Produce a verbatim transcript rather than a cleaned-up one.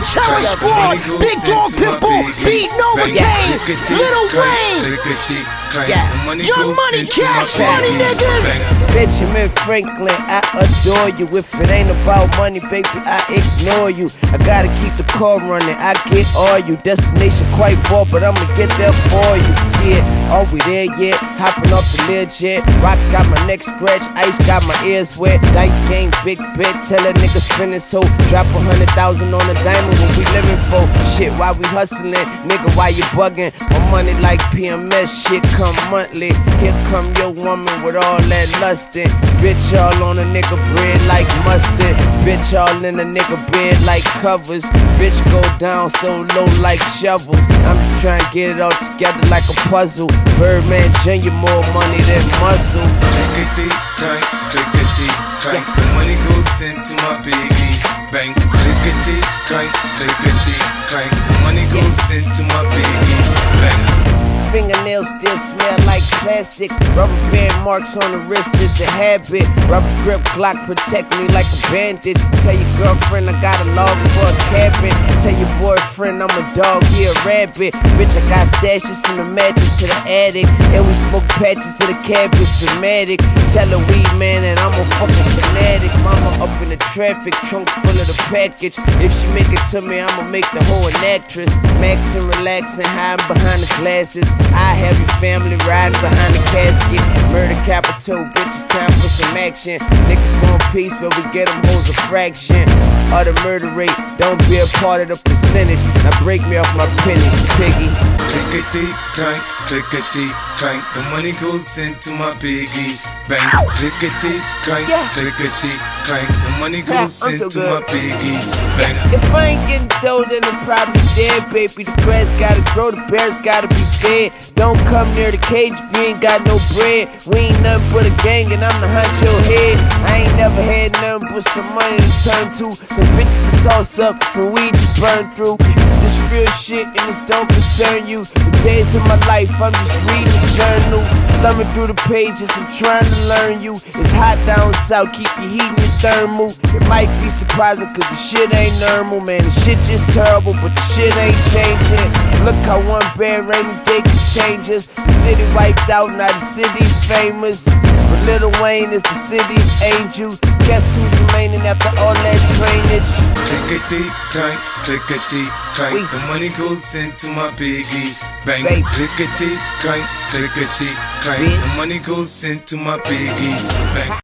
Challenge Squad, Big Dog Pitbull, Beat Novocaine, Lil Wayne. Yeah. Young Money, Cash Money, niggas. Benjamin Franklin, I adore you. If it ain't about money, baby, I ignore you. I gotta keep the car running, I get all you. Destination quite far, but I'ma get there for you. Yeah, are we there yet? Hopping off the Learjet. Rocks got my neck scratched, ice got my ears wet. Dice game, big bet, tell a nigga spinning so. Drop a hundred thousand on a diamond, what we living for? Shit, why we hustling? Nigga, why you bugging? My money like P M S, shit come monthly. Here come your woman with all that lustin'. Bitch all on a nigga bread like mustard. Bitch all in a nigga bed like covers. Bitch go down so low like shovels. I'm just trying to get it all together like a puzzle. Birdman Junior more money than muscle. Clickety clank, clickety clank. The money goes into my piggy bank. Clickety clank, clickety clank. The money goes into my piggy bank. Fingernails still smell like plastic. Rubber band marks on the wrist is a habit. Rubber grip Glock protect me like a bandage. Tell your girlfriend I got a log for a cabin. Tell your boyfriend I'm a dog, he a rabbit. Bitch, I got stashes from the magic to the attic. And we smoke patches to the cabbage dramatic. Tell a weed man that I'm a fucking fanatic. Mama up in the traffic, trunk full of the package. If she make it to me, I'ma make the whole an actress. Maxing, relaxing, hiding behind the glasses. I have your family riding behind the casket. Murder capital, bitch, it's time for some action. Niggas want peace, but we get them hoes a fraction of the murder rate. Don't be a part of the percentage. Now break me off my pennies, piggy. Clickety clank, clickety clank. The money goes into my piggy bank. Clickety clank, clickety clank. The money goes Yeah, so into good. my piggy bank. If I ain't getting dough, then I'm probably dead, baby. The grass gotta grow, the bears gotta be fed. Don't come near the cage if you ain't got no bread. We ain't nothing but a gang and I'm the honcho head. I ain't never had nothing but some money to turn to, some bitches to toss up, some weed to burn through. This real shit and this don't concern you. The days of my life, I'm just reading the journal, thumbing through the pages, I'm trying to learn you. It's hot down south, keep your heat in your thermal. It might be surprising cause the shit ain't normal, man. The shit just terrible, but the shit ain't changing. Look how one bad rainy day can change us. The city wiped out, now the city's famous. But Lil Wayne is the city's angel. Guess who's remaining after all that drainage? Clickety clank, clickety clank. Weez. The money goes into my piggy bank. Baby. Clickety clank, clickety clank. Bitch. The money goes into my piggy bank.